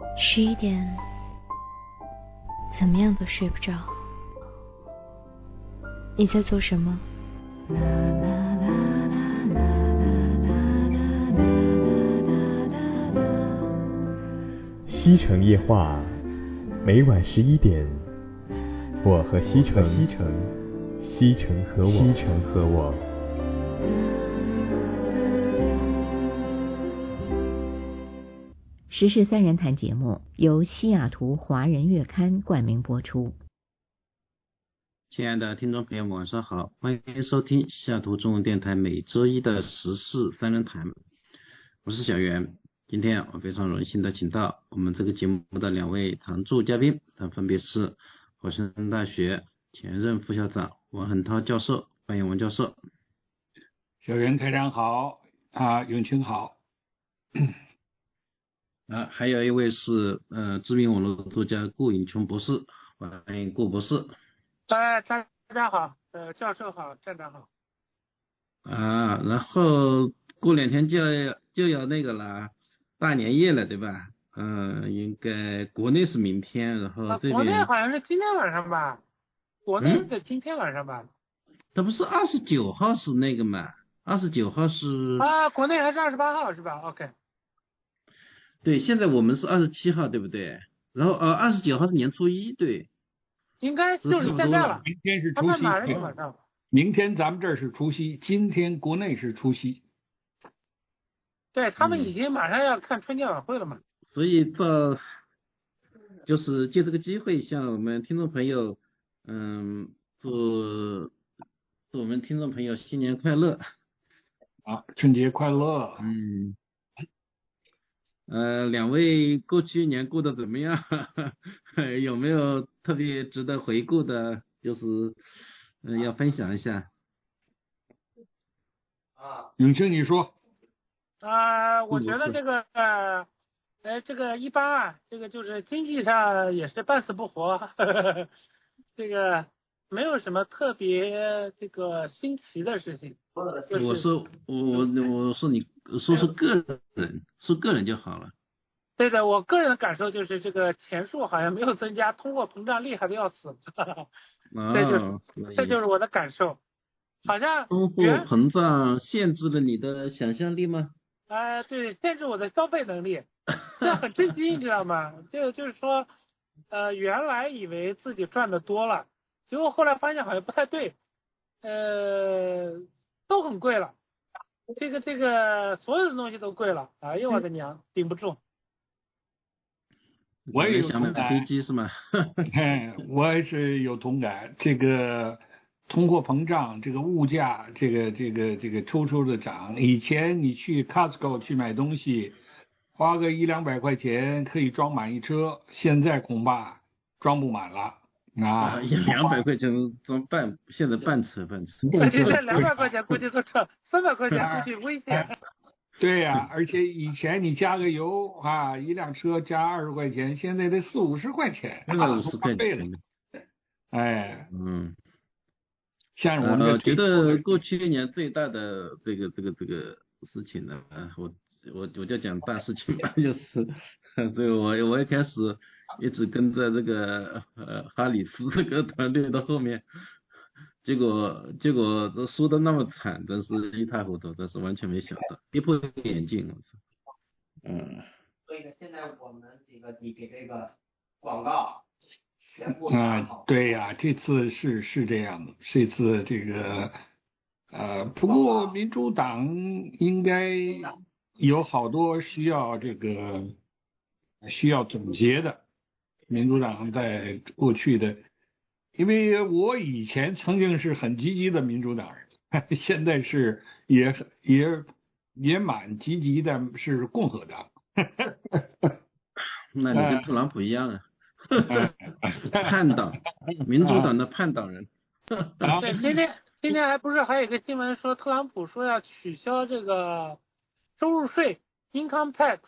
11点，怎么样都睡不着。你在做什么？ 西城夜话，每晚11点，我和西城，西城和我。 时事三人谈节目由西雅图华人月刊冠名播出。 亲爱的听众朋友们，晚上好，欢迎收听西雅图中文电台每周一的时事三人谈，我是小袁。今天我非常荣幸的请到我们这个节目的两位常驻嘉宾，他分别是火山大学前任副校长王恒涛教授，欢迎王教授。 小袁台长好永清好。 还有一位是知名网络作家顾颖琼博士，欢迎顾博士。 大家好，教授好，站长好。 然后过2天就要那个了，大年夜了，对吧？应该国内是明天，然后这边国内好像是今天晚上吧？国内的今天晚上吧？ 它不是29号是那个嘛？29号是国内还是28号是吧 ？OK。 对，现在我们是27号，对不对？然后29号是年初一，对。 应该就是现在了。 明天是除夕，明天咱们这儿是除夕，今天国内是除夕。 对，他们已经马上要看春节晚会了嘛。 所以就是借这个机会向我们听众朋友，祝我们听众朋友新年快乐。 春节快乐。 两位过去一年过得怎么样？有没有特别值得回顾的？就是要分享一下。 永清你说。 我觉得这个一般这个就是经济上也是半死不活，这个没有什么特别这个新奇的事情。 我说你说个人就好了。 对的，我个人的感受就是这个钱数好像没有增加，通货膨胀厉害的要死。这就是我的感受。好像通货膨胀限制了你的想象力吗？ 对，限制我的消费能力，这很震惊，你知道吗？就是说，原来以为自己赚的多了，结果后来发现好像不太对，都很贵了，这个所有的东西都贵了，哎呦我的娘，顶不住。 我也有想买飞机是吗？ 我也是有同感，这个通货膨胀，这个物价，这个抽的涨。以前你去 Costco 去买东西，花个100-200块钱可以装满一车，现在恐怕装不满了 200块钱装现在半车。 现在200块钱估计都车，300块钱估计危险。 对呀，而且以前你加个油一辆车加20块钱，现在得40-50块钱 ，50块钱。 像我们觉得过去一年最大的这个事情呢，我就讲大事情吧，就是对我一开始一直跟在这个哈里斯这个团队的后面，结果都输得那么惨，真是一塌糊涂，但是完全没想到，跌破眼镜。 所以呢，现在我们你给这个广告全部对呀，这次是这样的，这次这个不过民主党应该有好多需要总结的。民主党在过去的，因为我以前曾经是很积极的民主党人，现在是也蛮积极的，是共和党。 那你跟特朗普一样啊。叛党，民主党的叛党人。 对，今天还不是还有一个新闻说特朗普说要取消这个收入税 income tax，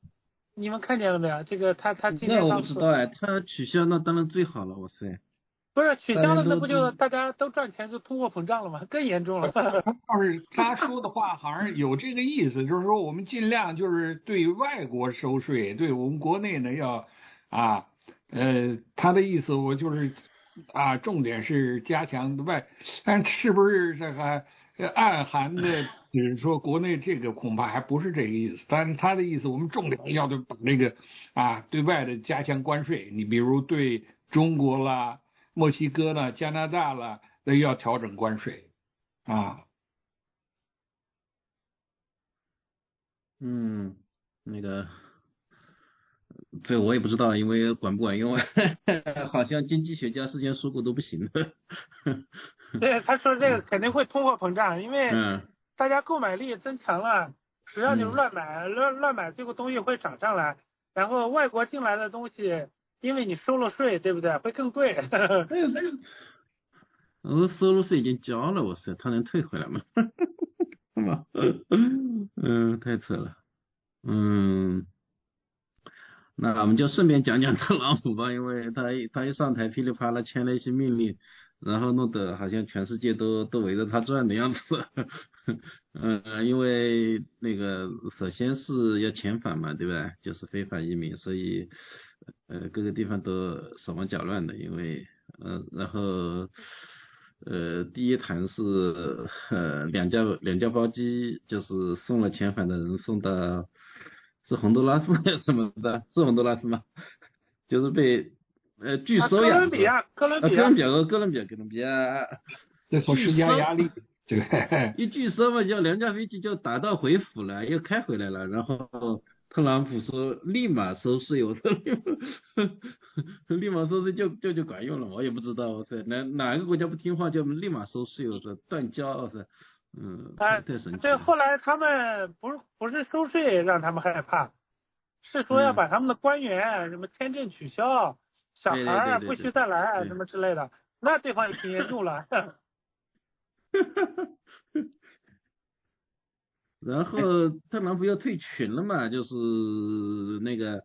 你们看见了没有？这个他今天那我不知道他取消那当然最好了，哇塞。 不是取消了，那不就大大家都赚钱就通货膨胀了吗？更严重了。 要是他说的话好像有这个意思，就是说我们尽量就是对外国收税，对我们国内呢要啊他的意思我就是重点是加强外，但是不是这个暗含的，只是说国内这个恐怕还不是这个意思，但是他的意思我们重点要把这个对外的加强关税，你比如对中国啦、墨西哥啦、加拿大啦都要调整关税那个这我也不知道，因为管不管用啊？好像经济学家之前说过都不行的。 对，他说这个肯定会通货膨胀，因为大家购买力增强了，只要你乱买，这个东西会涨上来，然后外国进来的东西，因为你收了税，对不对？会更贵。 我收入税已经交了，我是他能退回来吗？是吗？太扯了。那我们就顺便讲讲特朗普吧，因为他一上台噼里啪啦签了一些命令，然后弄得好像全世界都围着他转的样子。因为那个首先是要遣返嘛，对吧？就是非法移民，所以各个地方都手忙脚乱的，因为然后第一弹是两架包机，就是送了遣返的人送到是洪都拉斯什么的，是洪都拉斯吗？就是被拒收呀。 哥伦比亚。 这所施加压力。对， 一拒收嘛，就两架飞机就打道回府了，又开回来了。然后特朗普说立马收税，我说立马收税就管用了，我也不知道，我说哪个国家不听话就立马收税，我说断交，我说太神奇了。 对，后来他们不是收税让他们害怕，是说要把他们的官员什么签证取消，小孩不许再来什么之类的，那对方也挺严重了。 然后特朗普又退群了嘛，就是那个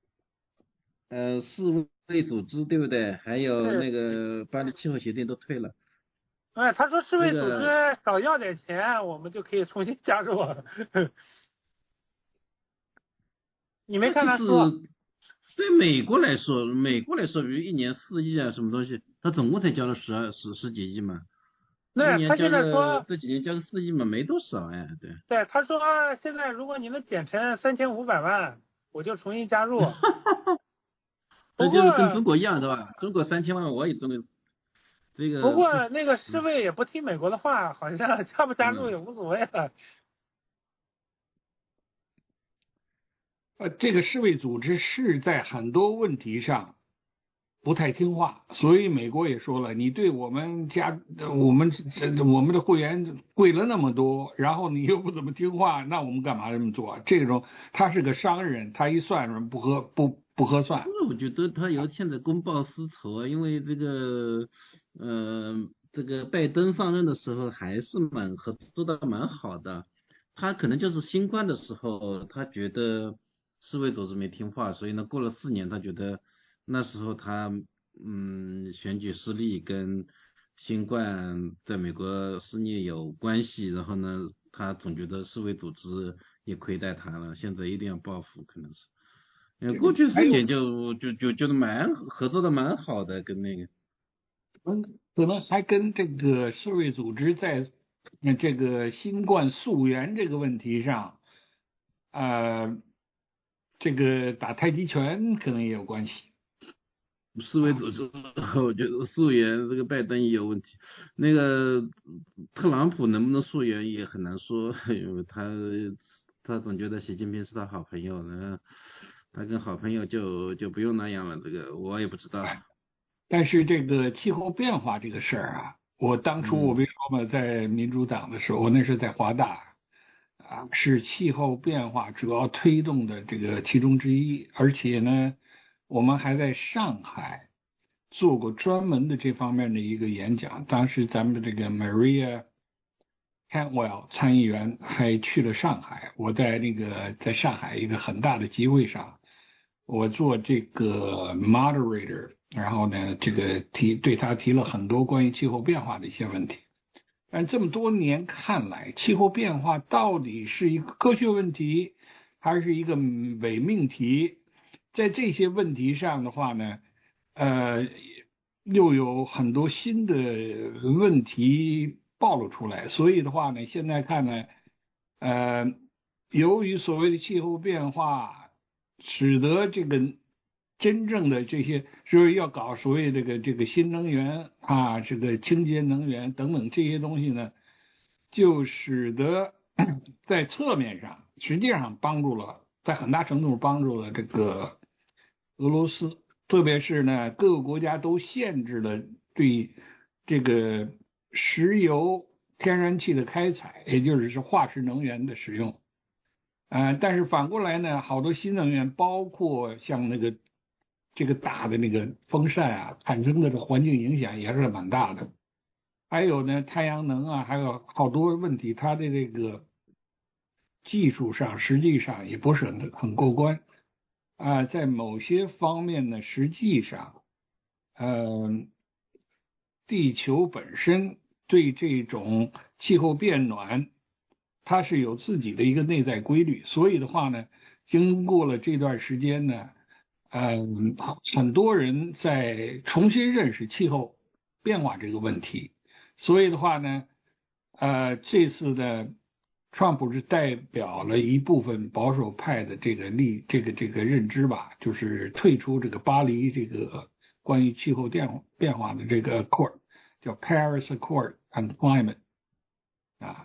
世卫组织对不对？还有那个巴黎气候协定都退了。 他说世卫组织少要点钱，我们就可以重新加入。你没看他说？ 对美国来说，比如一年4亿什么东西，他总共才交了十几亿嘛。 对，他现在说这几年交了4亿嘛，没多少哎，对。 对，他说现在如果你能减成3500万，我就重新加入。 这就是跟中国一样，对吧？中国3000万，我也中国这个。 不过那个世卫也不听美国的话，好像加不加入也无所谓了。 这个世卫组织是在很多问题上不太听话，所以美国也说了，你对我们的会员贵了那么多，然后你又不怎么听话，那我们干嘛这么做？这种他是个商人，他一算不合算。 我觉得他现在公报私仇啊，因为这个拜登上任的时候还是合作的蛮好的，他可能就是新冠的时候，他觉得世卫组织没听话，所以呢过了4年，他觉得那时候他选举失利跟新冠在美国肆虐有关系，然后呢他总觉得世卫组织也亏待他了，现在一定要报复，可能是。过去4年就合作的蛮好的，跟那个， 可能还跟这个世卫组织在这个新冠溯源这个问题上，这个打太极拳可能也有关系。 世卫组织，我觉得溯源这个拜登也有问题，那个特朗普能不能溯源也很难说，因为他总觉得习近平是他好朋友呢。他跟好朋友就不用那样了，这个我也不知道。 但是这个气候变化这个事儿我当初我别说嘛，在民主党的时候，我那是在华大是气候变化主要推动的这个其中之一，而且呢，我们还在上海做过专门的这方面的一个演讲。当时咱们的这个 Maria Cantwell 参议员还去了上海，我在上海一个很大的集会上。 我做这个 moderator， 然后呢，这个对他提了很多关于气候变化的一些问题。但这么多年看来，气候变化到底是一个科学问题，还是一个伪命题？在这些问题上的话呢，又有很多新的问题暴露出来，所以的话呢，现在看呢，由于所谓的气候变化，使得这个真正的这些，就是要搞所谓这个新能源啊，这个清洁能源等等这些东西呢，就使得在侧面上实际上帮助了，在很大程度帮助了这个俄罗斯，特别是呢，各个国家都限制了对这个石油、天然气的开采，也就是化石能源的使用。但是反过来呢，好多新能源，包括像这个大的那个风扇啊，产生的这环境影响也是蛮大的。还有呢，太阳能啊，还有好多问题，它的这个技术上实际上也不是很过关在某些方面呢，实际上，地球本身对这种气候变暖，它是有自己的一个内在规律，所以的话呢，经过了这段时间呢，很多人在重新认识气候变化这个问题，所以的话呢，这次的川普是代表了一部分保守派的这个认知吧，就是退出这个巴黎这个关于气候变化的这个 Accord， 叫 Paris Accord on Climate 啊。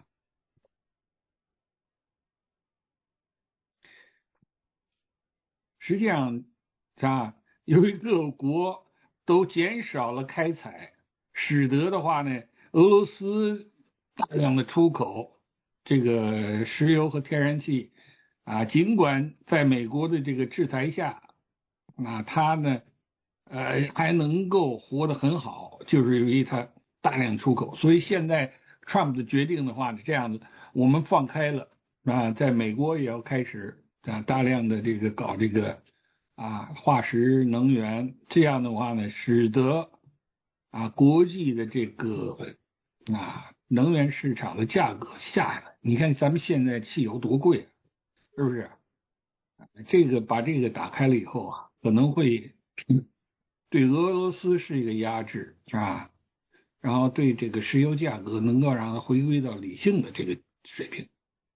实际上由于各国都减少了开采，使得的话呢，俄罗斯大量的出口这个石油和天然气尽管在美国的这个制裁下，它呢还能够活得很好，就是由于它大量出口。所以现在 Trump 的决定的话呢，这样子我们放开了在美国也要开始大量的这个搞这个化石能源，这样的话呢，使得国际的这个能源市场的价格下来。你看咱们现在汽油多贵，是不是？把这个打开了以后可能会对俄罗斯是一个压制然后对这个石油价格能够让它回归到理性的这个水平。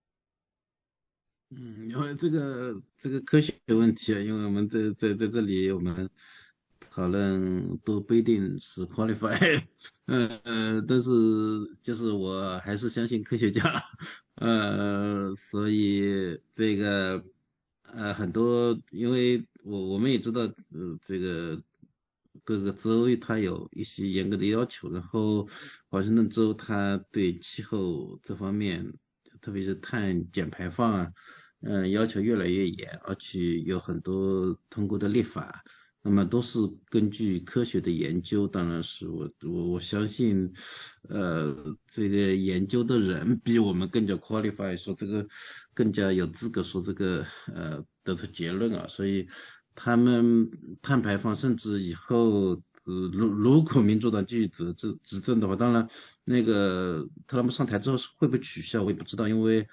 因为这个科学问题因为我们在这里我们讨论都不一定是 qualify， 但是就是我还是相信科学家，所以这个很多，因为我们也知道这个各个州它有一些严格的要求，然后华盛顿州它对气候这方面，特别是碳减排放要求越来越严，而且有很多通过的立法，那么都是根据科学的研究，当然是我相信，这个研究的人比我们更加 qualify， 说这个更加有资格说这个得出结论所以他们碳排放甚至以后如果民主党继续执政的话，当然那个特朗普上台之后会不会取消我也不知道，因为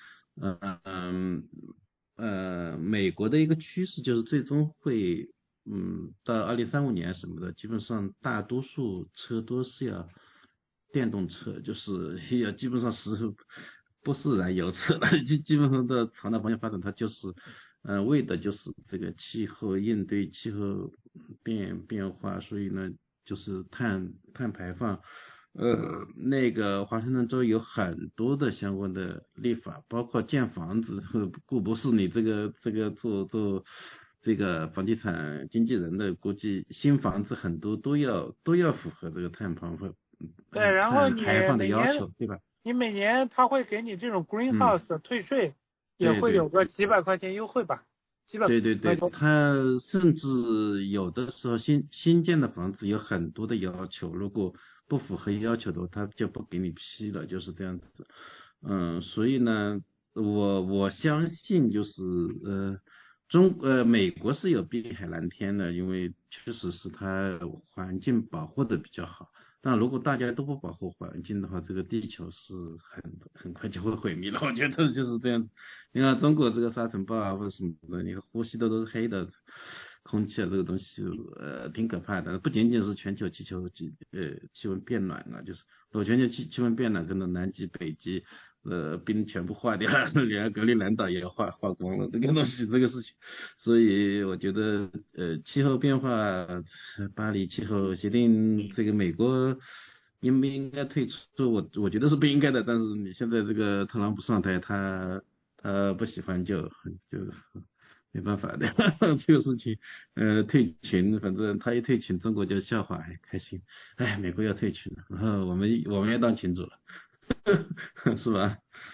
美国的一个趋势就是最终会到2035年什么的，基本上大多数车都是要电动车，就是要基本上不是燃油车了，基本上的朝那方向发展，它就是为的就是这个应对气候变化，所以呢就是碳排放。那个华盛顿州有很多的相关的立法，包括建房子，故不是你这个做这个房地产经纪人的，估计新房子很多都要符合这个碳排放对，然后你排放的要求，对吧？ 你每年他会给你这种 greenhouse 退税，也会有个几百块钱优惠吧？ 对，他甚至有的时候新建的房子有很多的要求，如果不符合要求的话，他就不给你批了，就是这样子。所以呢，我相信就是美国是有碧海蓝天的，因为确实是它环境保护的比较好。但如果大家都不保护环境的话，这个地球是很快就会毁灭了。我觉得就是这样。你看中国这个沙尘暴啊或者什么的，你呼吸的都是黑的空气啊，这个东西挺可怕的。不仅仅是全球气温变暖啊，就是如果全球气温变暖，真的南极北极冰全部化掉了，连格陵兰岛也化光了，这个东西这个事情。所以我觉得气候变化，巴黎气候协定，这个美国应不应该退出？我觉得是不应该的。但是你现在这个特朗普上台，他不喜欢就没办法的这个事情。退群，反正他一退群，中国就笑话，还开心。哎，美国要退群了，然后我们要当群主了。是吧？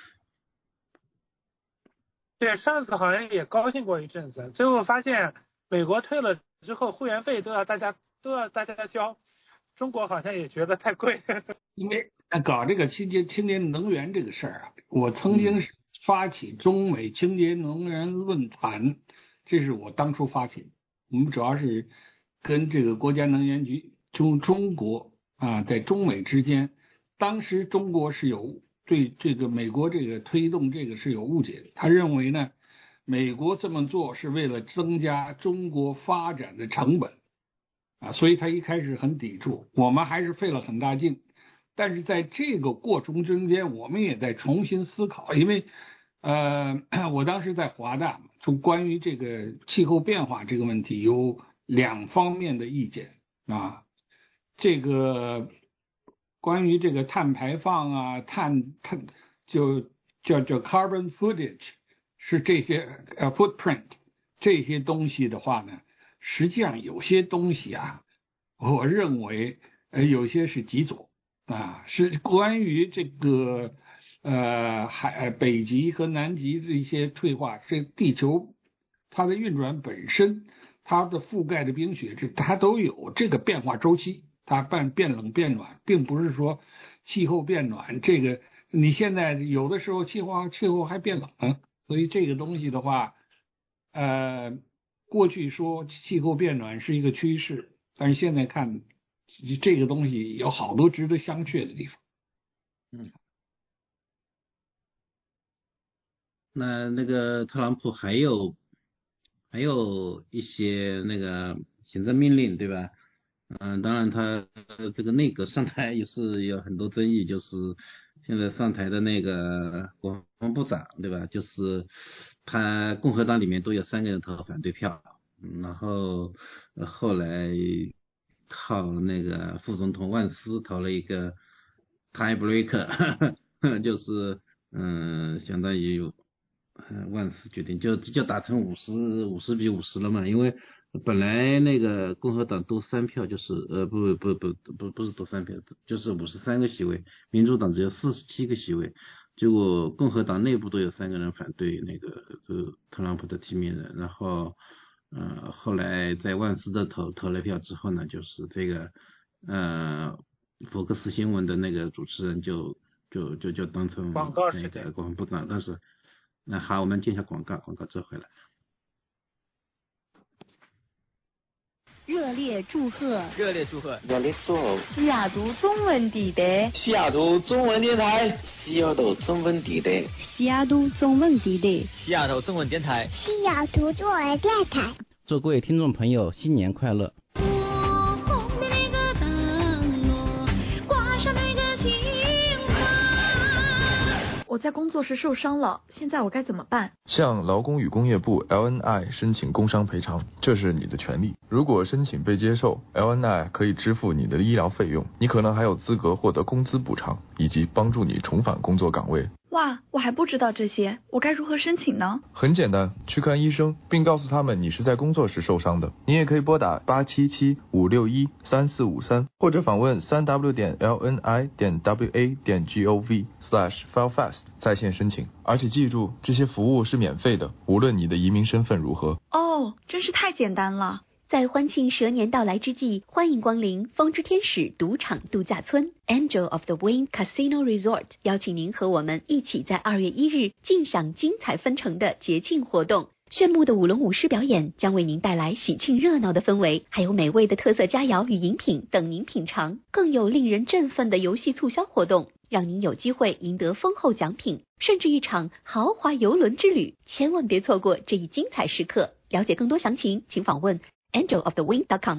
对，上次好像也高兴过一阵子，最后发现美国退了之后，会员费都要大家交，中国好像也觉得太贵。 因为搞这个清洁能源这个事儿啊，我曾经是发起中美清洁能源论坛，这是我当初发起的。我们主要是跟这个国家能源局中国啊，在中美之间。当时中国是有对这个美国这个推动这个是有误解的，他认为呢，美国这么做是为了增加中国发展的成本啊，所以他一开始很抵触。我们还是费了很大劲，但是在这个过程中间，我们也在重新思考，因为我当时在华大，就关于这个气候变化这个问题有两方面的意见啊，这个。关于这个碳排放啊，就叫 carbon footage 是这些footprint 这些东西的话呢，实际上有些东西啊，我认为有些是极左啊，是关于这个北极和南极的一些退化，这地球它的运转本身，它的覆盖的冰雪它都有这个变化周期。它变冷变暖，并不是说气候变暖，这个你现在有的时候气候还变冷，所以这个东西的话，过去说气候变暖是一个趋势，但是现在看这个东西有好多值得商榷的地方。 那个特朗普还有一些那个行政命令，对吧？当然他这个内阁上台也是有很多争议，就是现在上台的那个国防部长，对吧？就是他共和党里面都有3个人投反对票，然后后来靠那个副总统万斯投了一个 tie breaker 就是相当于万斯决定就达成50比50了嘛，因为本来那个共和党多3票，就是不是多3票，就是53个席位，民主党只有47个席位，结果共和党内部都有3个人反对那个特朗普的提名人，然后后来在万斯的投了票之后呢，就是这个福克斯新闻的那个主持人就当成那个国防部长，但是那好，我们接一下广告之后回来。 热烈祝贺！ 西雅图中文地带， 西雅图中文电台， 西雅图中文地带， 西雅图中文地带， 西雅图中文电台， 西雅图中文电台。 祝各位听众朋友新年快乐！ 我在工作时受伤了，现在我该怎么办？ 向劳工与工业部 LNI 申请工伤赔偿，这是你的权利。如果申请被接受， LNI 可以支付你的医疗费用，你可能还有资格获得工资补偿，以及帮助你重返工作岗位。 哇，我还不知道这些，我该如何申请呢？ 很简单，去看医生，并告诉他们你是在工作时受伤的。你也可以拨打877-561-3453，或者访问3w.lni.wa.gov/filefast 在线申请。而且记住，这些服务是免费的，无论你的移民身份如何。 哦，真是太简单了。 在欢庆蛇年到来之际，欢迎光临风之天使赌场度假村 Angel of the Wind Casino Resort， 邀请您和我们一起在2月1日尽享精彩纷呈的节庆活动。 炫目的舞龙舞狮表演将为您带来喜庆热闹的氛围，还有美味的特色佳肴与饮品等您品尝，更有令人振奋的游戏促销活动，让您有机会赢得丰厚奖品，甚至一场豪华游轮之旅。千万别错过这一精彩时刻。了解更多详情，请访问 angelofthewing.com。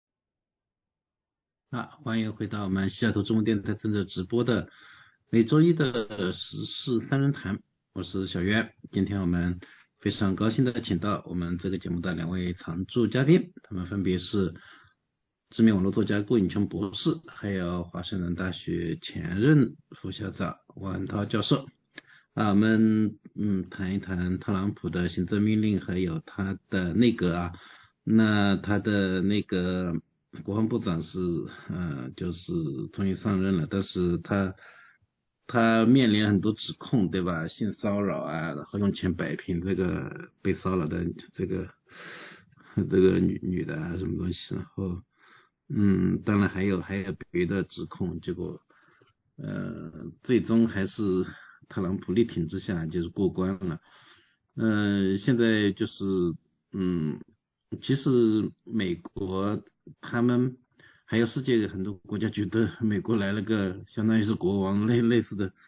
欢迎回到我们西雅图中文电台正在直播的每周一的时事三人谈，我是小渊。今天我们非常高兴的请到我们这个节目的2位常驻嘉宾，他们分别是知名网络作家顾颖琼博士，还有华盛顿大学前任副校长王文涛教授。我们谈一谈特朗普的行政命令，还有他的内阁啊。那他的那个国防部长是就是终于上任了，但是他面临很多指控，对吧？性骚扰啊，然后用钱摆平这个被骚扰的这个女的啊，什么东西，然后当然还有别的指控，结果最终还是特朗普力挺之下就是过关了。现在就是其实美国他们还有世界很多国家觉得美国来了个相当于是国王类似的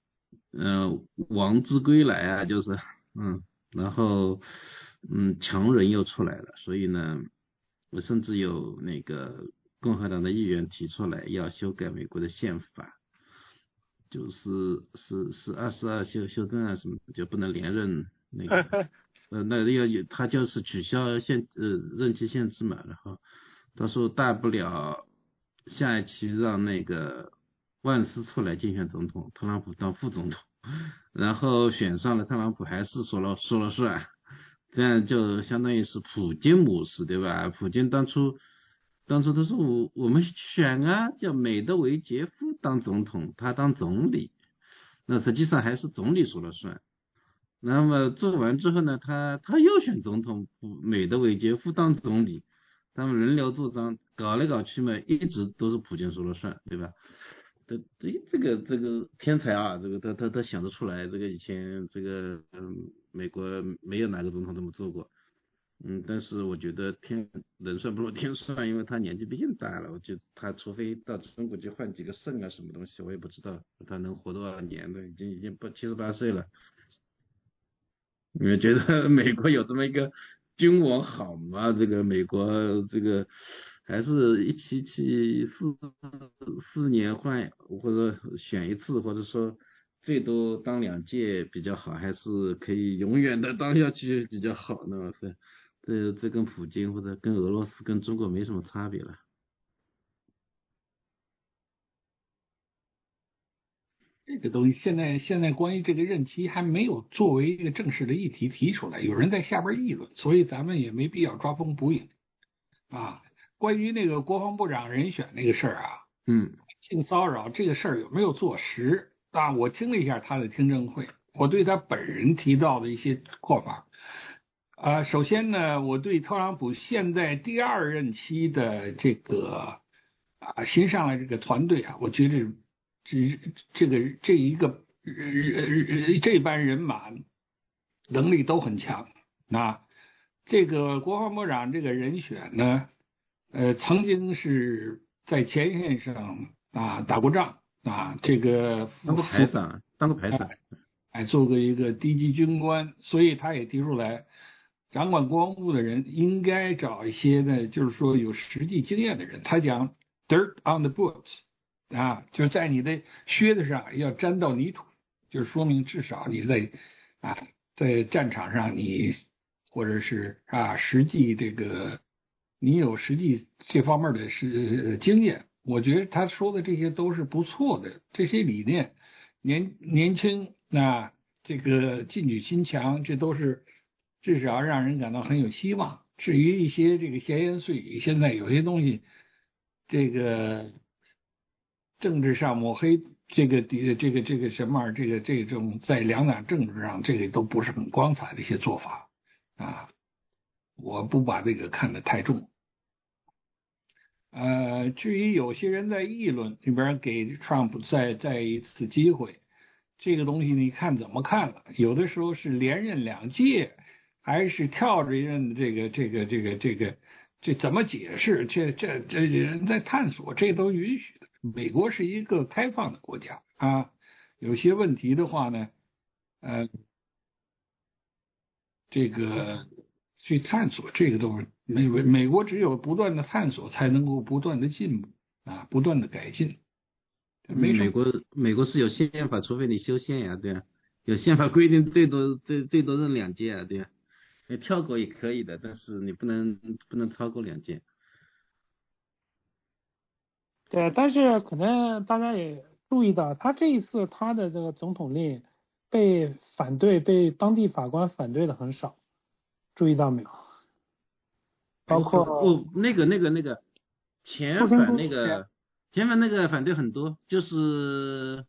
王之归来啊，就是然后强人又出来了，所以呢甚至有那个共和党的议员提出来要修改美国的宪法，就是22修正啊什么就不能连任那个他就是取消任期限制嘛，然后他说大不了下一期让那个万斯出来竞选总统，特朗普当副总统，然后选上了特朗普还是说了算，这样就相当于是普京模式，对吧？普京当初他说我们选啊，叫美德韦杰夫当总统，他当总理，那实际上还是总理说了算。那么做完之后呢，他又选总统，美德韦杰夫当总理，他们轮流做章，搞来搞去嘛，一直都是普京说了算，对吧？这个天才啊，这个他想得出来，这个以前这个美国没有哪个总统这么做过。但是我觉得人算不如天算，因为他年纪毕竟大了，我觉得他除非到中国去换几个肾啊什么东西，我也不知道他能活多少年了，已经78岁了。你们觉得美国有这么一个君王好吗？这个美国这个还是4年换，或者选一次，或者说最多当2届比较好，还是可以永远的当下去比较好呢？这跟普京或者跟俄罗斯跟中国没什么差别了。 这个东西现在关于这个任期还没有作为一个正式的议题提出来，有人在下边议论，所以咱们也没必要抓风捕影啊。关于那个国防部长人选那个事儿啊，性骚扰这个事儿有没有坐实啊？我听了一下他的听证会，我对他本人提到的一些看法首先呢，我对特朗普现在第2任期的这个新上来这个团队啊，我觉得这班人马能力都很强这个国防部长这个人选呢，曾经是在前线上打过仗这个当过排长， 做过一个低级军官，所以他也提出来，掌管国防部的人应该找一些呢，就是说有实际经验的人。他讲 dirt on the boots。就是在你的靴子上要沾到泥土，就是说明至少你在战场上你或者是实际你有实际这方面的经验。我觉得他说的这些都是不错的，这些理念年轻这个进取心强，这都是至少让人感到很有希望。至于一些这个闲言碎语，现在有些东西这个政治上抹黑这个什么这种在两党政治上这个都不是很光彩的一些做法我不把这个看得太重。至于有些人在议论里边给 Trump 再一次机会，这个东西你看怎么看了？有的时候是连任2届， 还是跳着人这怎么解释？这人在探索，这都允许的。美国是一个开放的国家啊，有些问题的话呢，这个去探索，这个都是美国只有不断的探索，才能够不断的进步啊，不断的改进。 美国是有宪法，除非你修宪呀，对啊，有宪法规定最多任2届啊，对啊，你跳过也可以的，但是你不能超过2届。 对，但是可能大家也注意到，他这一次他的这个总统令被当地法官反对的很少，注意到没有？包括那个前反那个反对很多，就是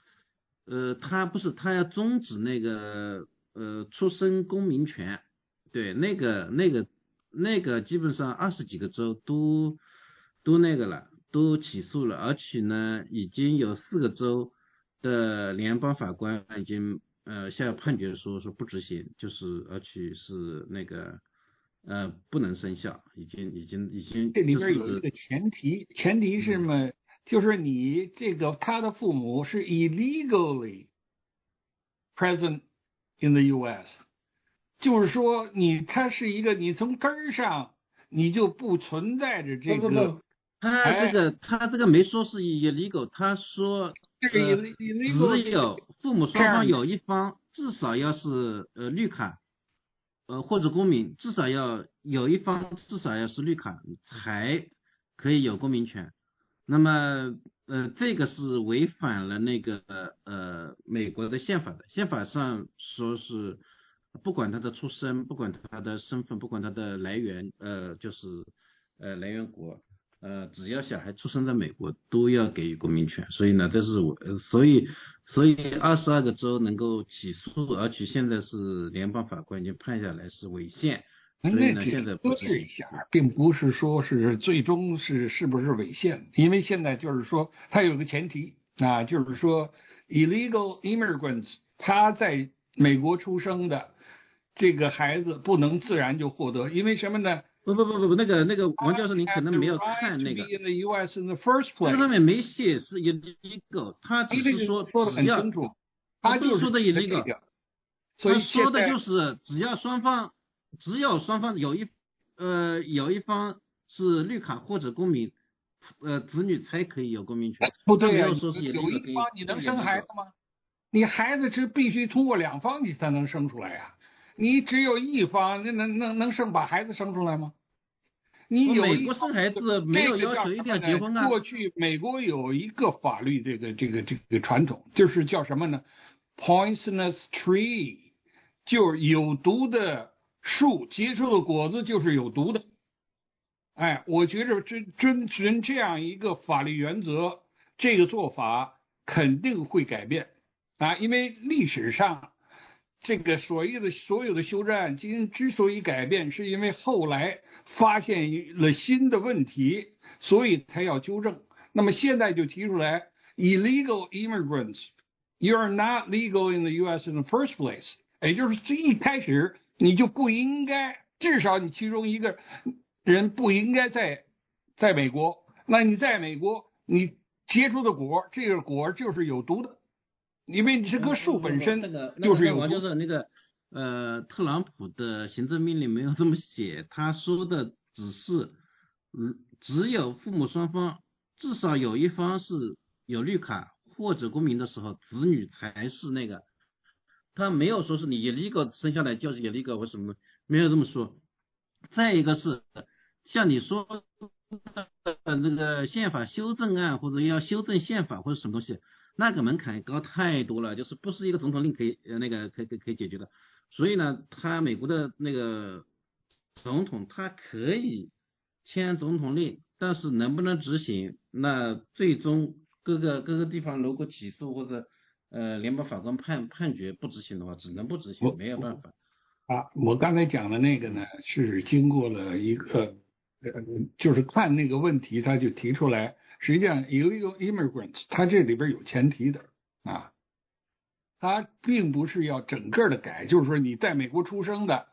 他要终止那个出生公民权，对，那个基本上20几个州都那个了，都起诉了，而且呢已经有4个州的联邦法官已经下判决说不执行，就是而且是那个不能生效，已经这里边有一个前提是嘛，就是你这个他的父母是 illegally present in the U.S.， 就是说他是一个你从根儿上你就不存在着这个。 他这个没说是 illegal， 他说只有父母双方有一方至少要是绿卡或者公民，至少要有一方至少要是绿卡才可以有公民权。那么这个是违反了那个美国的宪法的，宪法上说是不管他的出生，不管他的身份，不管他的来源就是来源国。只要小孩出生在美国，都要给予公民权。所以呢，这是所以22个州能够起诉，而且现在是联邦法官已经判下来是违宪。所以呢，现在搁置一下，并不是说是最终是不是违宪，因为现在就是说它有个前提啊，就是说 illegal immigrants 他在美国出生的这个孩子不能自然就获得，因为什么呢？ 不，那个王教授，您可能没有看那个， 这个上面没写是 illegal， 他只是说只要，他就是说的 illegal， 所以他说的就是只有双方有一方是绿卡或者公民，子女才可以有公民权。 不对呀， 有一方你能生孩子吗？你孩子是必须通过2方你才能生出来呀。你只有一方，那能把孩子生出来吗？你有美国生孩子没有要求一定要结婚啊。 过去美国有一个法律，这个传统，就是叫什么呢 ？Poisonous tree， 就是有毒的树结出的果子就是有毒的。哎，我觉着遵循这样一个法律原则，这个做法肯定会改变啊，因为历史上。这个所有的修正案之所以改变，是因为后来发现了新的问题，所以才要纠正。那么现在就提出来 ，illegal immigrants, you are not legal in the U.S. in the first place。也就是这一开始你就不应该，至少你其中一个人不应该在美国。那你在美国，你结出的果，这个果就是有毒的。因为这棵树本身就是有毒。 就是那个特朗普的行政命令没有这么写，他说的只是只有父母双方至少有一方是有绿卡或者公民的时候，子女才是那个，他没有说是你illegal生下来就是illegal或什么，没有这么说。再一个是像你说这个宪法修正案或者要修正宪法或者什么东西。那个门槛高太多了，就是不是一个总统令可以可以解决的。所以呢，他美国的那个总统他可以签总统令，但是能不能执行，那最终各个地方如果起诉或者联邦法官判决不执行的话，只能不执行，没有办法。 我刚才讲的那个呢，是经过了一个就是看那个问题，他就提出来。实际上 illegal immigrants 它这里边有前提的啊，它并不是要整个的改，就是说你在美国出生的，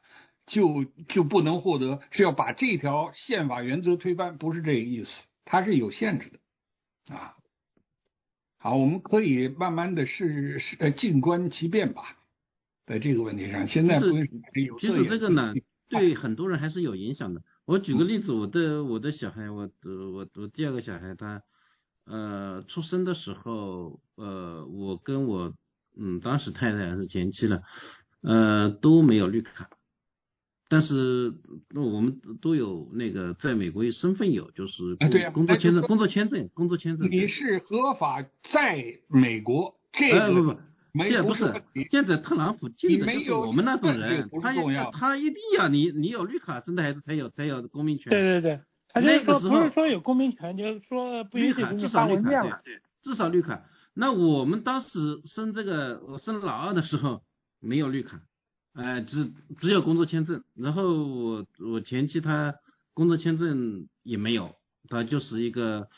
就不能获得，是要把这条宪法原则推翻，不是这个意思，它是有限制的啊。好，我们可以慢慢的静观其变吧，在这个问题上，现在其实这个呢，对很多人还是有影响的。我举个例子，我的小孩，我第二个小孩他出生的时候，我跟我当时太太还是前妻了，都没有绿卡。但是我们都有那个在美国身份有，就是工作签证，工作签证。 你是合法在美国，这个现在不是，现在特朗普禁的就是我们那种人，他一定要你有绿卡生的孩子才有公民权。 对，他就是说不是说有公民权，就是说不允许给你发文件了， 至少绿卡。那我们当时我生老二的时候没有绿卡。只有工作签证，然后我前妻她工作签证也没有，她就是一个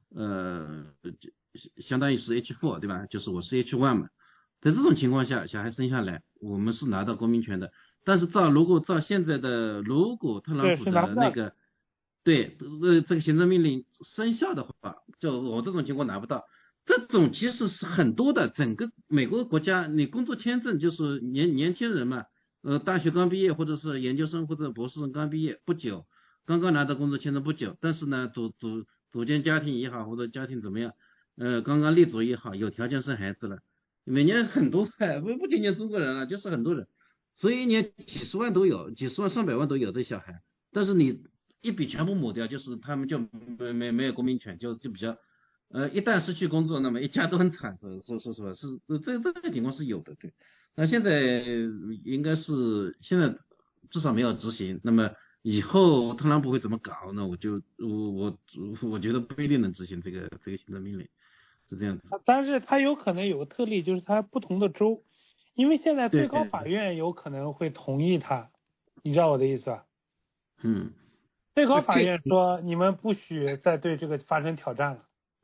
相当于是 H4 对吧？就是我是 H1 嘛，在这种情况下，小孩生下来，我们是拿到公民权的。但是如果照现在的，如果特朗普的那个这个行政命令生效的话，就我这种情况拿不到。这种其实是很多的，整个美国国家，你工作签证就是年轻人嘛，大学刚毕业或者是研究生或者博士生刚毕业不久，刚刚拿到工作签证不久，但是呢组建家庭也好，或者家庭怎么样，刚刚立足也好，有条件生孩子了，每年很多不仅仅中国人了，就是很多人，所以一年几十万都有，几十万上百万都有的小孩，但是你一笔全部抹掉，就是他们就没有公民权，就比较。一旦失去工作，那么一家都很惨。说实话，是这个情况是有的，对。那现在应该是现在至少没有执行。那么以后特朗普会怎么搞呢？我觉得不一定能执行这个行政命令，是这样子。 但是他有可能有个特例，就是他不同的州，因为现在最高法院有可能会同意他，你知道我的意思吧？最高法院说你们不许再对这个发生挑战了。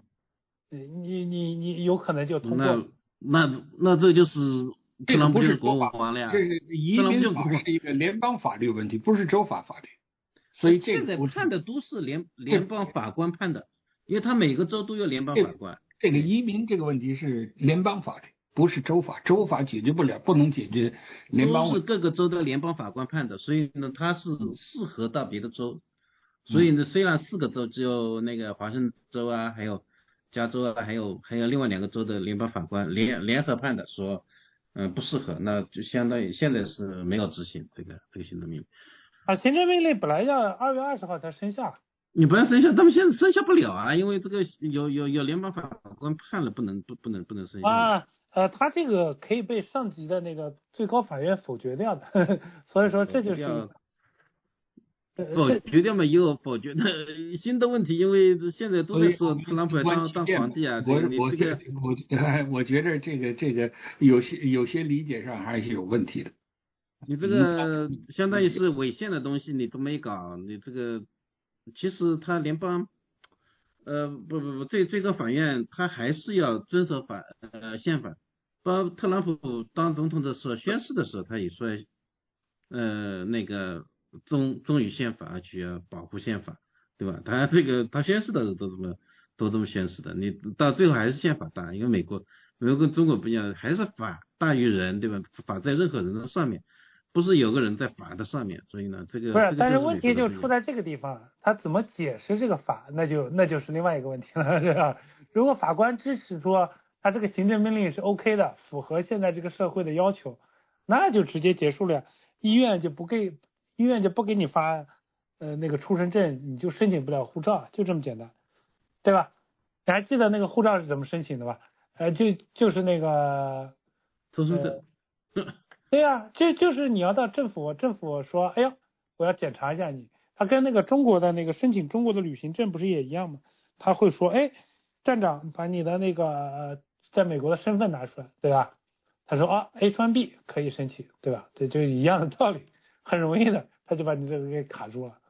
你有可能就通过。 那这就是特朗普就是国王了呀。 这是移民法是一个联邦法律问题，不是州法法律。所以现在判的都是联邦法官判的，因为他每个州都有联邦法官。 这个移民这个问题是联邦法律，不是州法，州法解决不了，不能解决联邦。 都是各个州的联邦法官判的，所以呢，他是适合到别的州。所以呢，虽然4个州只有那个华盛顿州啊，还有加州啊，还有另外2个州的联邦法官联合判的，说不适合，那就相当于现在是没有执行这个行政命令。 行政命令本来要2月20号才生效。 你不要生效，他们现在生效不了啊，因为这个有联邦法官判了，不能生效他这个可以被上级的那个最高法院否决掉的，所以说这就是否决掉嘛，也有否决的新的问题，因为现在都在说特朗普当皇帝啊。 我觉得这个有些理解上还是有问题的。 你这个相当于是违宪的东西，你都没搞，你这个其实他联邦最高法院他还是要遵守宪法。包括特朗普当总统的时候宣誓的时候，他也说那个忠于宪法，去要保护宪法，对吧？他宣誓的时候都这么宣誓的，你到最后还是宪法大，因为美国跟中国不一样，还是法大于人，对吧？法在任何人的上面，不是有个人在法的上面，所以呢，这个不是，但是问题就出在这个地方，他怎么解释这个法，那就是另外一个问题了，是吧？如果法官支持说他这个行政命令是 OK 的，符合现在这个社会的要求，那就直接结束了，医院就不给你发那个出生证，你就申请不了护照，就这么简单，对吧？你还记得那个护照是怎么申请的吧？就是那个出生证。 对呀，就是你要到政府说，哎呀，我要检查一下你，他跟那个中国的那个申请中国的旅行证不是也一样吗？他会说，哎，站长把你的那个在美国的身份拿出来，对吧？他说H1B 可以申请，对吧？这就是一样的道理，很容易的，他就把你这个给卡住了。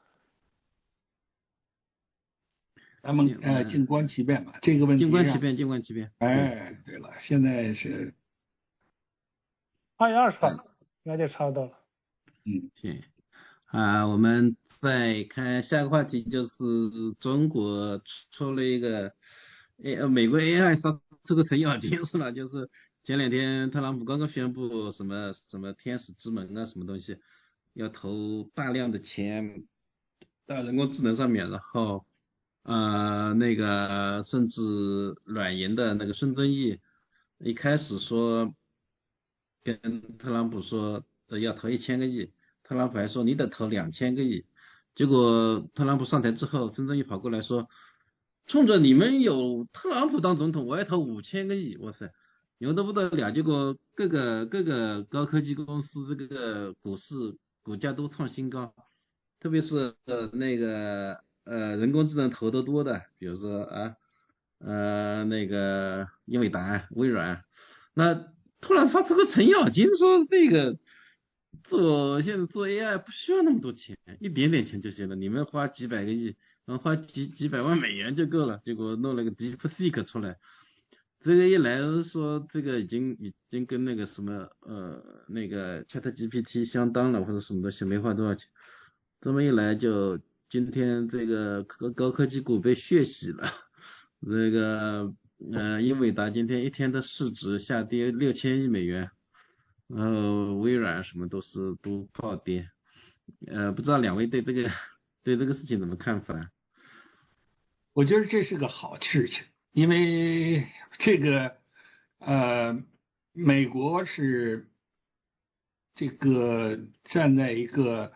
咱们静观其变吧，这个问题静观其变。 哎，对了，现在是 2月20号，应该就差不多了。 行， 我们再看下个话题，就是中国出了一个美国 AI 杀出个程咬金是吧？就是前2天特朗普刚刚宣布什么什么天使之门啊什么东西，要投大量的钱到人工智能上面，然后那个甚至软银的那个孙正义一开始说跟特朗普说要投1000个亿，特朗普还说你得投2000个亿，结果特朗普上台之后，孙正义跑过来说，冲着你们有特朗普当总统，我要投5000个亿，哇塞，牛得不得了，结果各个高科技公司这个股价都创新高，特别是那个人工智能投得多的，比如说那个英伟达、微软，那突然发出个程咬金说那个现在做 AI 不需要那么多钱，一点点钱就行了，你们花几百个亿，然后花几百万美元就够了，结果弄了个 DeepSeek 出来，这个一来说这个已经跟那个什么那个 ChatGPT 相当了或者什么东西，没花多少钱，这么一来就今天这个高科技股被血洗了，这个英伟达今天一天的市值下跌6000亿美元，然后微软什么都暴跌，不知道两位对这个事情怎么看法？ 我觉得这是个好事情，因为这个美国是这个站在一个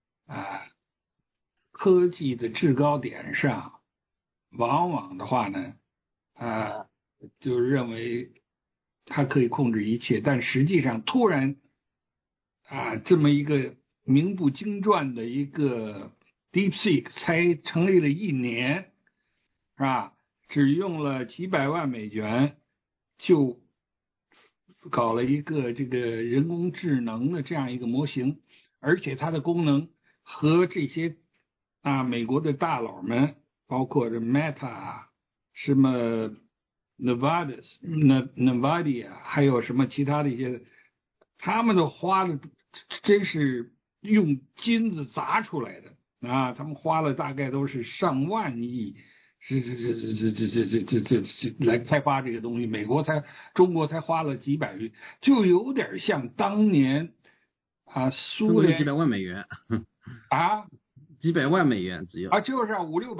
科技的制高点上，往往的话呢就认为它可以控制一切，但实际上突然这么一个名不经传的一个 DeepSeek 才成立了1年，是吧？只用了几百万美元就搞了一个这个人工智能的这样一个模型，而且它的功能和这些美国的大佬们，包括这 Meta 什么 Nvidia 还有什么其他的一些，他们都花了真是用金子砸出来的他们花了大概都是上万亿，这来开发这个东西，中国才花了几百亿，就有点像当年苏联几百万美元几百万美元只有就是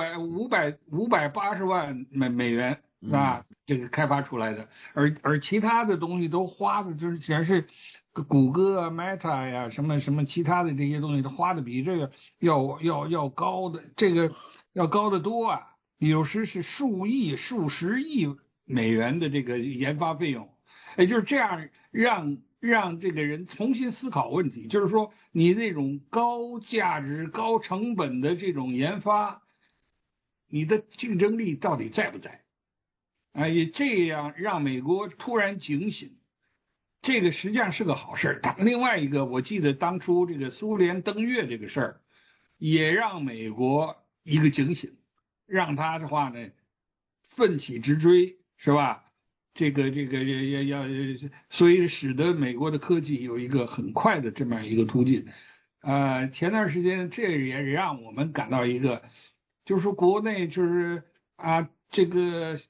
580万美元这个开发出来的，而其他的东西都花的就是全是谷歌Meta 呀什么其他的这些东西都花的比这个要高的，这个要高得多有时是数十亿美元的这个研发费用，也就是这样让这个人重新思考问题，就是说你那种高价值高成本的这种研发，你的竞争力到底在不在也这样让美国突然警醒，这个实际上是个好事。另外一个，我记得当初这个苏联登月这个事儿，也让美国一个警醒，让他的话呢奋起直追，是吧？这个要，所以使得美国的科技有一个很快的这么一个突进。前段时间这也让我们感到一个，就是说国内就是这个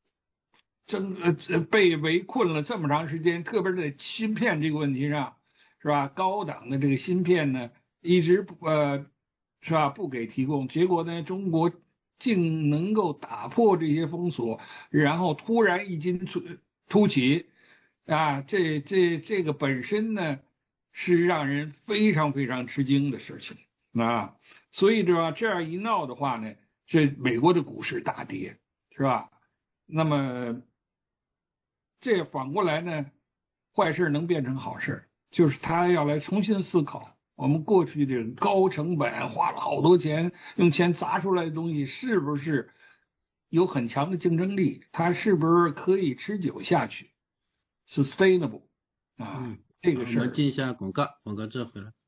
被围困了这么长时间，特别是在芯片这个问题上，是吧？高档的这个芯片呢，一直是吧不给提供，结果呢，中国竟能够打破这些封锁，然后突然一经突起这个本身呢是让人非常非常吃惊的事情所以这样一闹的话呢，这美国的股市大跌，是吧？那么这反过来呢，坏事能变成好事，就是他要来重新思考我们过去这种高成本花了好多钱用钱砸出来的东西是不是有很强的竞争力，它是不是可以持久下去 sustainable 这个事我们进一下广告之后回来。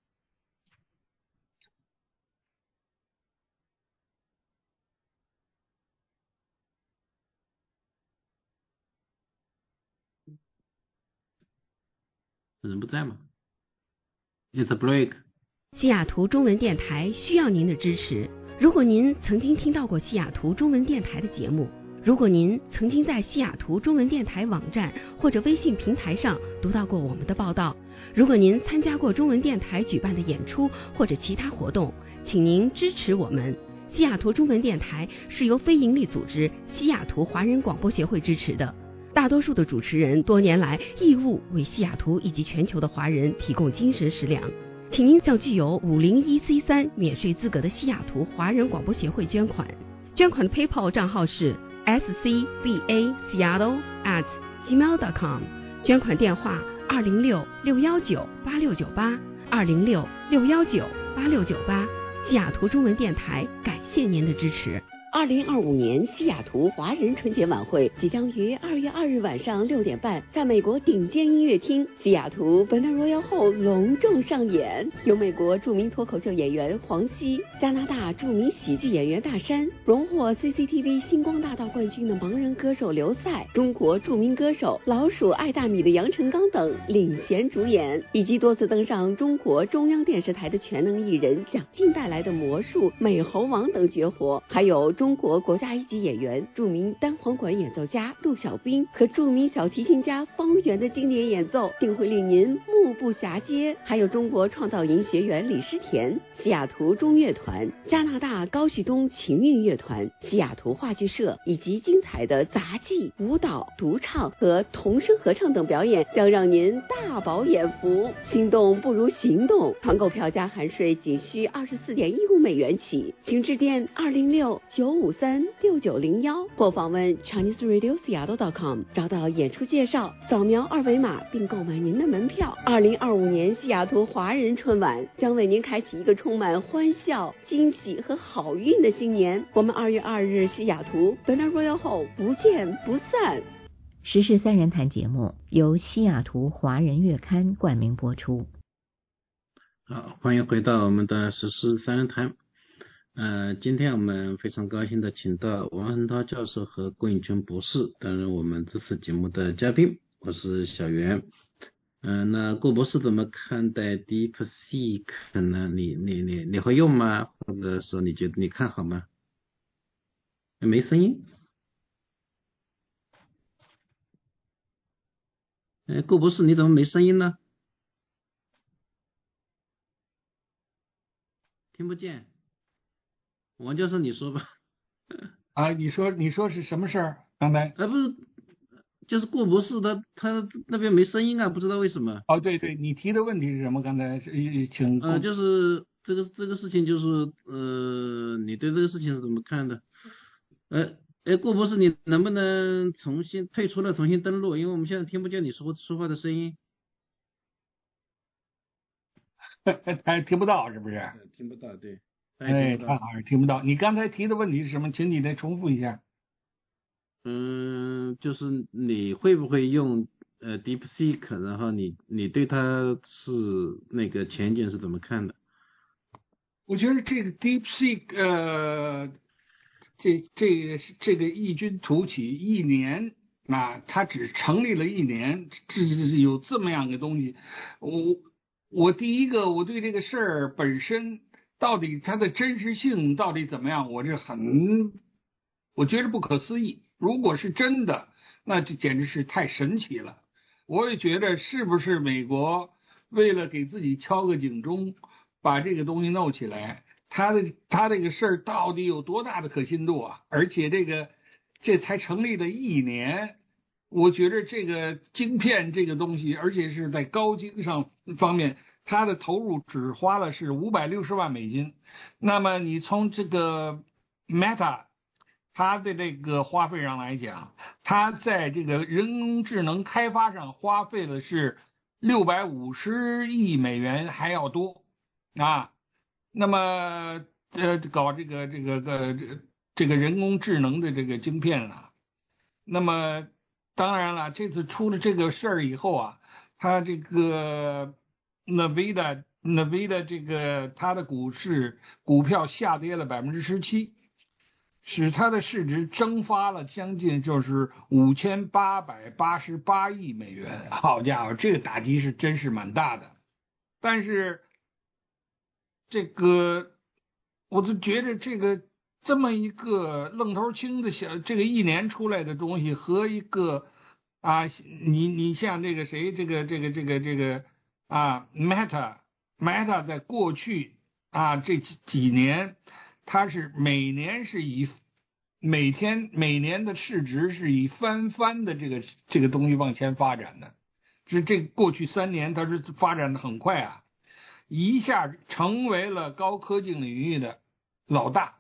人不在吗？ It's a break. 西雅图中文电台需要您的支持。如果您曾经听到过西雅图中文电台的节目，如果您曾经在西雅图中文电台网站或者微信平台上读到过我们的报道，如果您参加过中文电台举办的演出或者其他活动，请您支持我们。西雅图中文电台是由非营利组织西雅图华人广播协会支持的，大多数的主持人多年来义务为西雅图以及全球的华人提供精神食粮。请您向具有501C3免税资格的西雅图华人广播协会捐款。捐款的 PayPal 账号是 scbaseattle@gmail.com， 捐款电话206-619-8698 206-619-8698。西雅图中文电台感谢您的支持。 2025年西雅图华人春节晚会即将于2月2日晚上6点半，在美国顶尖音乐厅西雅图 Benet Royal Hall 隆重上演，由美国著名脱口秀演员黄西、加拿大著名喜剧演员大山、荣获 CCTV 星光大道冠军的盲人歌手刘赛、中国著名歌手老鼠爱大米的杨成刚等领衔主演，以及多次登上中国中央电视台的全能艺人蒋劲带来的魔术、美猴王等绝活，还有中国国家一级演员、著名单簧管演奏家陆小兵和著名小提琴家方圆的经典演奏，定会令您目不暇接。还有中国创造营学员李诗田、西雅图中乐团、加拿大高旭东琴韵乐团、西雅图话剧社，以及精彩的杂技、舞蹈、独唱和童声合唱等表演，将让您大饱眼福。心动不如行动，团购票加含税仅需$24.15起，请致电206-953-6901或访问 ChineseRadioSeattle.com 找到演出介绍，扫描二维码并购买您的门票。2025年西雅图华人春晚将为您开启一个充满欢笑、惊喜和好运的新年。我们2月2日西雅图 Benet Royal Hall 不见不散。 时事三人谈节目由西雅图华人月刊冠名播出。 好，欢迎回到我们的时事三人谈。今天我们非常高兴的请到王恒涛教授和郭颖春博士担任我们这次节目的嘉宾，我是小袁。那郭博士怎么看待 DeepSeek 呢？你会用吗？或者说你觉得你看好吗？没声音。郭博士你怎么没声音呢？听不见。王教授你说吧。 你说是什么事儿？刚才不是，就是郭博士他那边没声音啊，不知道为什么。 对，你提的问题是什么？刚才请就是这个事情，就是你对这个事情是怎么看的？郭博士你能不能重新退出了重新登录？因为我们现在听不见你说话的声音。 还听不到是不是？ 听不到，对。 他好像听不到。你刚才提的问题是什么？请你再重复一下。 就是你会不会用DeepSeek， 然后你对它是那个前景是怎么看的？ 我觉得这个 DeepSeek，这个异军突起1年，它只成立了1年，有这么样的东西。我第一个，我对这个事儿本身到底它的真实性到底怎么样，我觉得不可思议。如果是真的，那这简直是太神奇了。我也觉得是不是美国为了给自己敲个警钟，把这个东西弄起来，他这个事儿到底有多大的可信度啊？而且这才成立了1年，我觉得这个晶片这个东西，而且是在高精方面，它的投入只花了是$560万。那么你从这个 Meta 它的这个花费上来讲，它在这个人工智能开发上花费的是$650亿还要多啊。那么搞这个人工智能的这个晶片啊，那么当然了，这次出了这个事儿以后啊，它这个 Nvidia 这个它的股票下跌了17%，使它的市值蒸发了将近就是$5888亿。好家伙，这个打击是真是蛮大的。但是这个我就觉得这个这么一个愣头青的这个一年出来的东西和一个你像这个谁这个Meta 在过去这几年，它是每年的市值是以翻的这个东西往前发展的，这过去3年它是发展的很快啊，一下成为了高科技领域的老大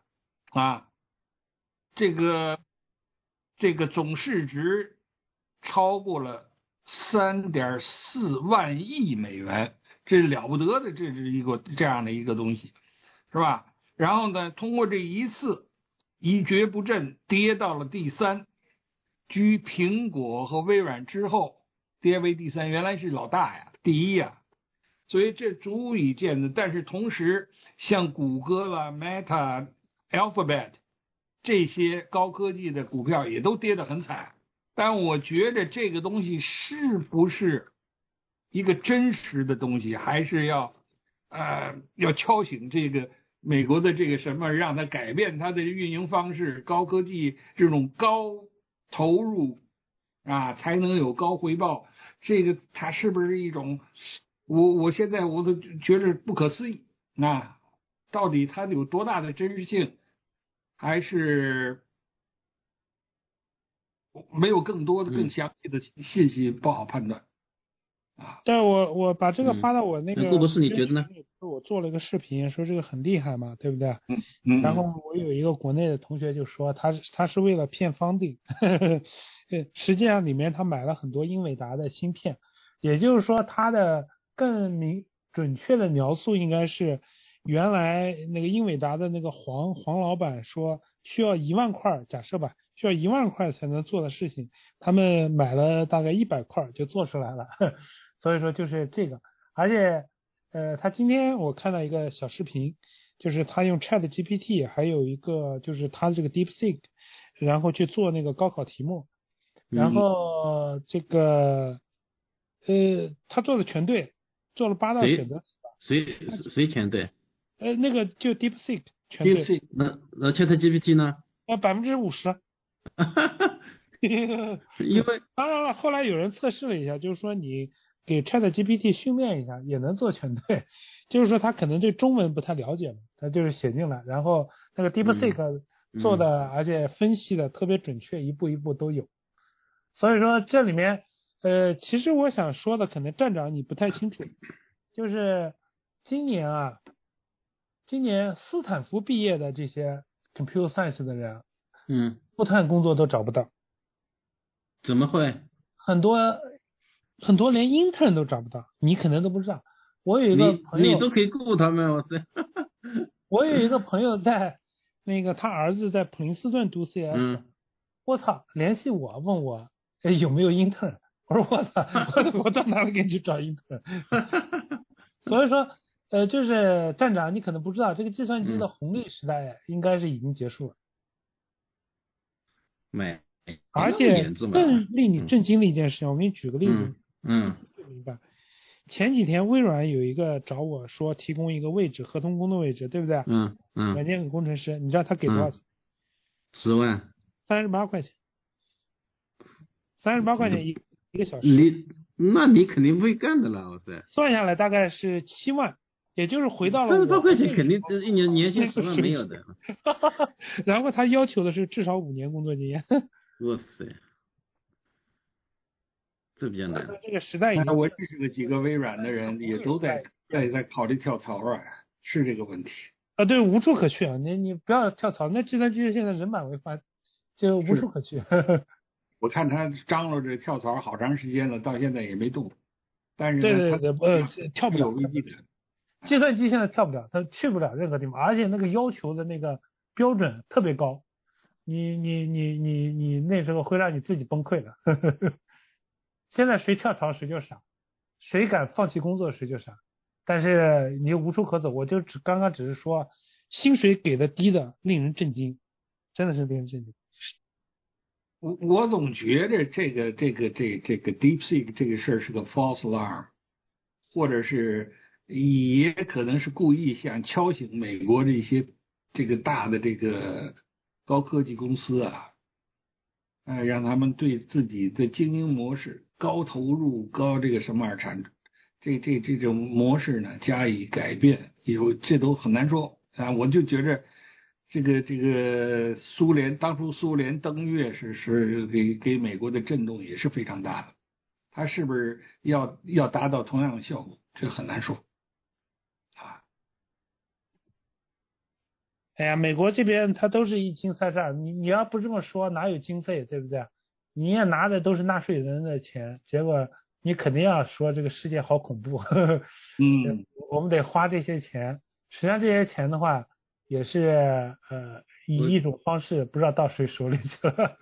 这个总市值超过了3.4万亿美元，这是了不得的，这是一个这样的一个东西，是吧？然后呢，通过这一次一蹶不振，跌到了第3，居苹果和微软之后，跌为第3，原来是老大呀，第1呀，所以这足以见得。但是同时，像谷歌了、Meta、Alphabet 这些高科技的股票也都跌得很惨。但我觉得这个东西是不是一个真实的东西，还是要敲醒这个美国的这个什么，让它改变它的运营方式，高科技这种高投入才能有高回报，这个它是不是一种我现在我都觉得不可思议到底它有多大的真实性，还是没有更多的更详细的信息，不好判断对，我把这个发到我那个， 不是你觉得呢？ 我做了一个视频，说这个很厉害嘛，对不对？然后我有一个国内的同学就说他是为了骗funding，实际上里面他买了很多英伟达的芯片，也就是说他的更准确的描述应该是原来那个英伟达的那个黄老板说需要1万块，假设吧，需要1万块才能做的事情，他们买了大概100块就做出来了。所以说就是这个，而且他今天我看到一个小视频，就是他用 ChatGPT 还有一个就是他这个 DeepSeek 然后去做那个高考题目，然后这个他做的全对，做了8道选择题吧。 谁全对？ 那个就 DeepSeek 全对。 DeepSeek 那 ChatGPT 呢 ？50%。因为当然了，后来有人测试了一下，就是说你给 ChatGPT 训练一下也能做全对，就是说他可能对中文不太了解嘛，他就是写进来，然后那个 DeepSeek 做的而且分析的特别准确，一步一步都有。所以说这里面其实我想说的可能站长你不太清楚，就是今年斯坦福毕业的这些 Computer Science 的人full time工作都找不到。 怎么会？ 很多连 intern 都找不到，你可能都不知道。我有一个朋友， 你都可以雇他们，我塞。 我有一个朋友在那个他儿子在普林斯顿读 CS，我操，联系我问我有没有 intern， 我说我操，我到哪里给你去找 intern？ 所以说就是站长，你可能不知道，这个计算机的红利时代应该是已经结束了。 没。 而且更令你震惊的一件事情，我给你举个例子，明白。前几天微软有一个找我说提供一个位置，合同工的位置，对不对？软件工程师，你知道他给多少钱 ？10万。 38块钱。38块钱一个小时。 那你肯定不会干的了，我塞。 算下来大概是7万，也就是回到了 38块钱肯定一年薪10万没有的。 然后他要求的是至少5年工作经验。 哇塞，这比较难。 这个时代我认识几个微软的人，也都在考虑跳槽是这个问题对，无处可去啊！你不要跳槽，那计算机现在人满为患，就无处可去。 我看他张罗着跳槽好长时间了，到现在也没动。但是对，跳不了有危机感。 计算机现在跳不了，它去不了任何地方，而且那个要求的那个标准特别高。你那时候会让你自己崩溃的。现在谁跳槽谁就傻，谁敢放弃工作谁就傻，但是你无处可走。我就刚刚只是说薪水给的低的令人震惊，真的是令人震惊。 我总觉得这个 DeepSeek 这个事儿是个 false alarm， 或者是也可能是故意想敲醒美国这些这个大的这个高科技公司啊，让他们对自己的经营模式高投入、高这个什么这种模式呢加以改变，这都很难说啊。我就觉着这个当初苏联登月是给美国的震动也是非常大的，它是不是要达到同样的效果，这很难说啊。 哎呀，美国这边它都是一惊三上，你要不这么说，哪有经费，对不对？你也拿的都是纳税人的钱，结果你肯定要说这个世界好恐怖。我们得花这些钱，实际上这些钱的话，也是以一种方式不知道到谁手里去了。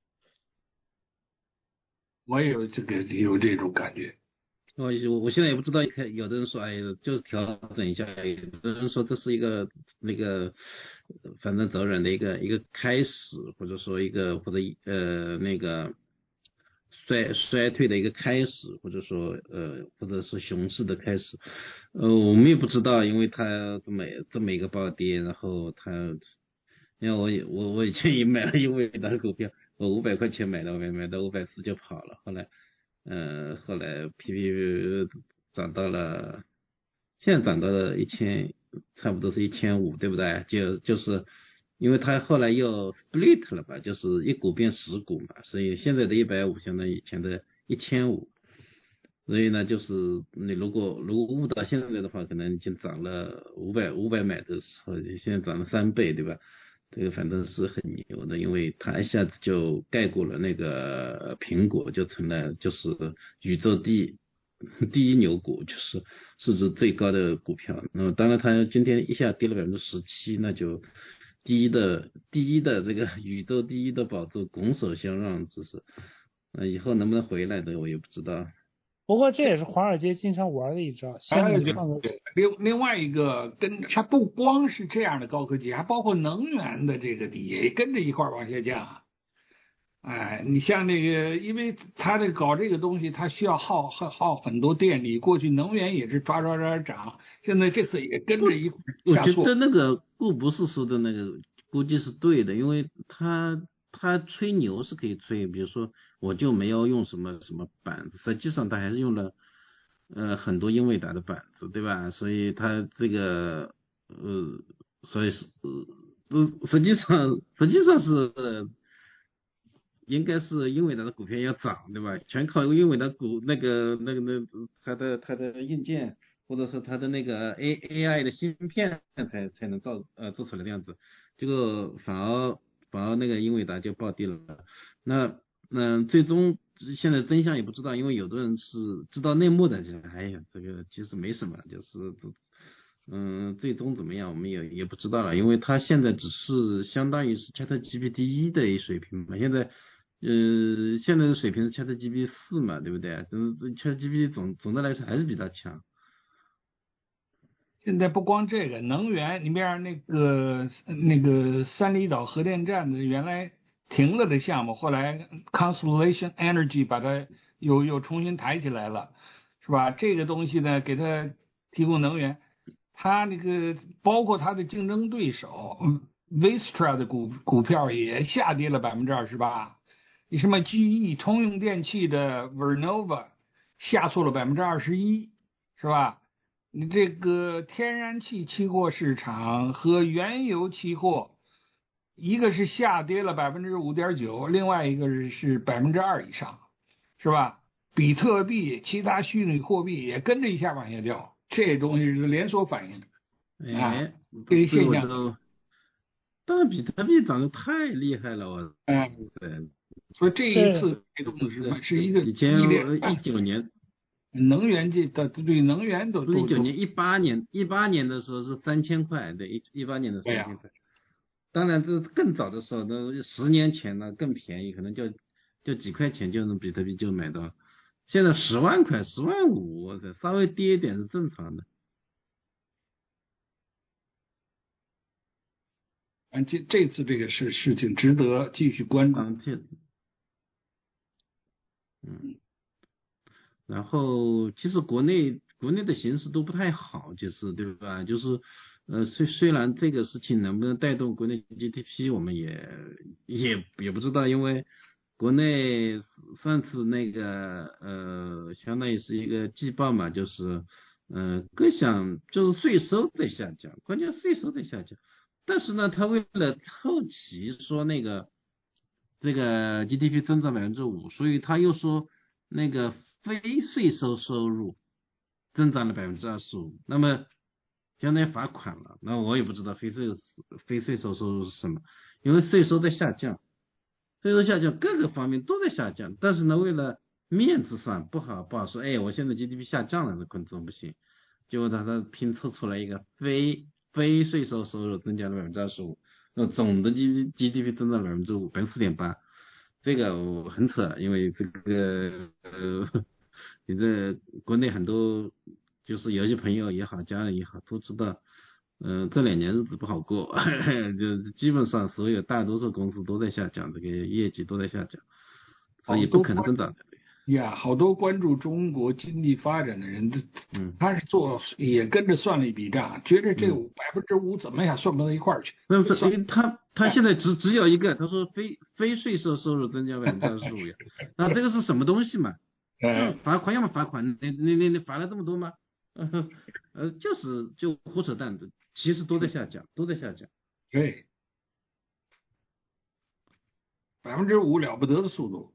我也有这种感觉。 我现在也不知道，有的人说就是调整一下，有的人说这是一个那个反正走软的一个开始，或者说那个衰退的一个开始，或者是熊市的开始。我们也不知道，因为它这么一个暴跌，然后因为我以前也买了英伟达的股票，我500块钱买到540就跑了，后来 PP 涨到了，现在涨到了1000，差不多是1500，对不对？就是因为它后来又 split 了吧，就是一股变10股嘛，所以现在的150相当于以前的1500，所以呢，就是你如果误到现在的话，可能已经涨了500买的时候，现在涨了3倍，对吧？这个反正是很牛的，因为它一下子就盖过了那个苹果，就成了就是宇宙第一牛股，就是市值最高的股票。那么当然它今天一下跌了17%，那就第一的这个宇宙第一的宝座拱手相让，只是以后能不能回来的我也不知道。 不过这也是华尔街经常玩的一招。 另外一个它不光是这样的高科技，还包括能源的这个也跟着一块往下降。你像那个，因为它搞这个东西，它需要耗很多电力，过去能源也是抓涨，现在这次也跟着一块下挫。 我觉得那个顾博士说的那个估计是对的，因为他吹牛是可以吹，比如说我就没有用什么板子，实际上他还是用了很多英伟达的板子，对吧？所以他这个所以是实际上是应该是英伟达的股票要涨，对吧？全靠英伟达它的硬件或者是它的那个 AI 的芯片才能做出来这样子，这个反而那个英伟达就暴跌了。那最终现在真相也不知道，因为有的人是知道内幕的，就这个其实没什么，就是最终怎么样我们也不知道了，因为它现在只是相当于是 ChatGPT 的水平嘛，现在的水平是 ChatGPT 4嘛，对不对？ChatGPT 总的来说还是比较强。 现在不光这个能源，里面那个三里岛核电站的原来停了的项目，后来 Constellation Energy 把它又重新抬起来了，是吧？这个东西呢，给它提供能源，它那个包括它的竞争对手 Vistra 的股票也下跌了28%，你什么 GE 通用电气的 Vernova 下挫了21%，是吧？你这个天然气期货市场和原油期货，一个是下跌了5.9%，另外一个是2%以上，是吧？比特币、其他虚拟货币也跟着一下往下掉，这东西是连锁反应。这个现象。 当然，比特币涨得太厉害了， 所以这一次这个是一个以前19年。 能源对能源都 19年18年的时候是3000块，对，18年的3000块。当然这更早的时候呢，10年前呢更便宜，可能就几块钱就能比特币就买到。现在10万块10.5万，稍微跌一点是正常的。 这次这个事情值得继续关注。 然后其实国内国内的形势都不太好，就是对吧？就是虽然这个事情能不能带动国内 GDP， 我们也不知道，因为国内上次那个相当于是一个季报嘛，就是各项就是税收在下降，关键税收在下降，但是呢，他为了凑齐说那个这个 GDP 增长5%，所以他又说那个非税收收入增长了25%，那么相当于罚款了。那我也不知道非税收收入是什么，因为税收在下降，税收下降各个方面都在下降，但是呢，为了面子上不好说，哎，我现在 GDP 下降了，那可能不行，结果他拼凑出来一个非税收收入增加了25%，那总的 GDP 增长4.8%，这个我很扯，因为这个你这国内很多就是有些朋友也好，家人也好，都知道，这2年日子不好过，就基本上所有大多数公司都在下降，这个业绩都在下降，所以不可能增长的。 呀，好多关注中国经济发展的人，他是也跟着算了一笔账，觉得这5%怎么也算不到一块儿去。 那是因为他现在只有一个，他说非税收收入增加25%呀，那这个是什么东西嘛？罚款要么罚款，你罚了这么多吗？就胡扯淡的，其实都在下降，都在下降。 对，5%了不得的速度。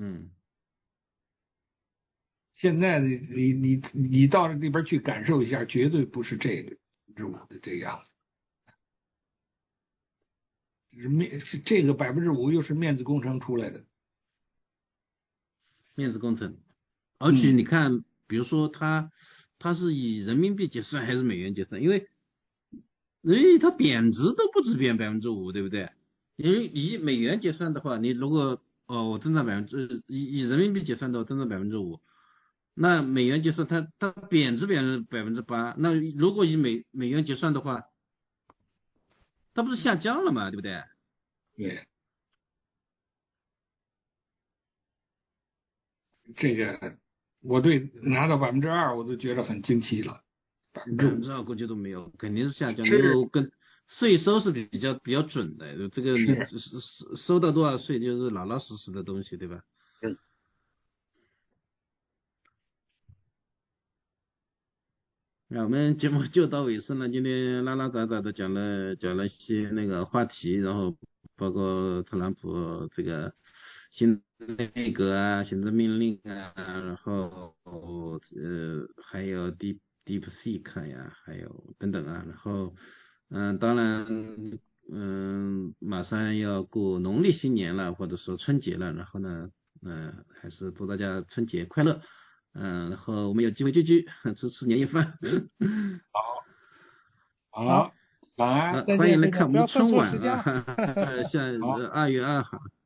现在你到那边去感受一下，绝对不是这个5%的这样。是这个5%又是面子工程出来的。 面子工程，而且你看，比如说它是以人民币结算还是美元结算？因为人民币它贬值都不止贬5%，对不对？因为以美元结算的话，你如果我增长以人民币结算的话增长5%，那美元结算它贬值8%，那如果以美元结算的话，它不是下降了嘛，对不对？ 对。这个我对拿到2%我都觉得很惊奇了 ，2%估计都没有，肯定是下降。就跟税收是比较准的，这个你收到多少税就是老老实实的东西，对吧？那我们节目就到尾声了，今天拉拉杂杂的讲了一些那个话题，然后包括特朗普这个新内阁啊，行政命令啊，然后还有 DeepSeek 呀，还有等等啊，然后当然马上要过农历新年了，或者说春节了，然后呢还是祝大家春节快乐，然后我们有机会聚吃年夜饭。 好， 欢迎来看我们的春晚啊，像2月2号。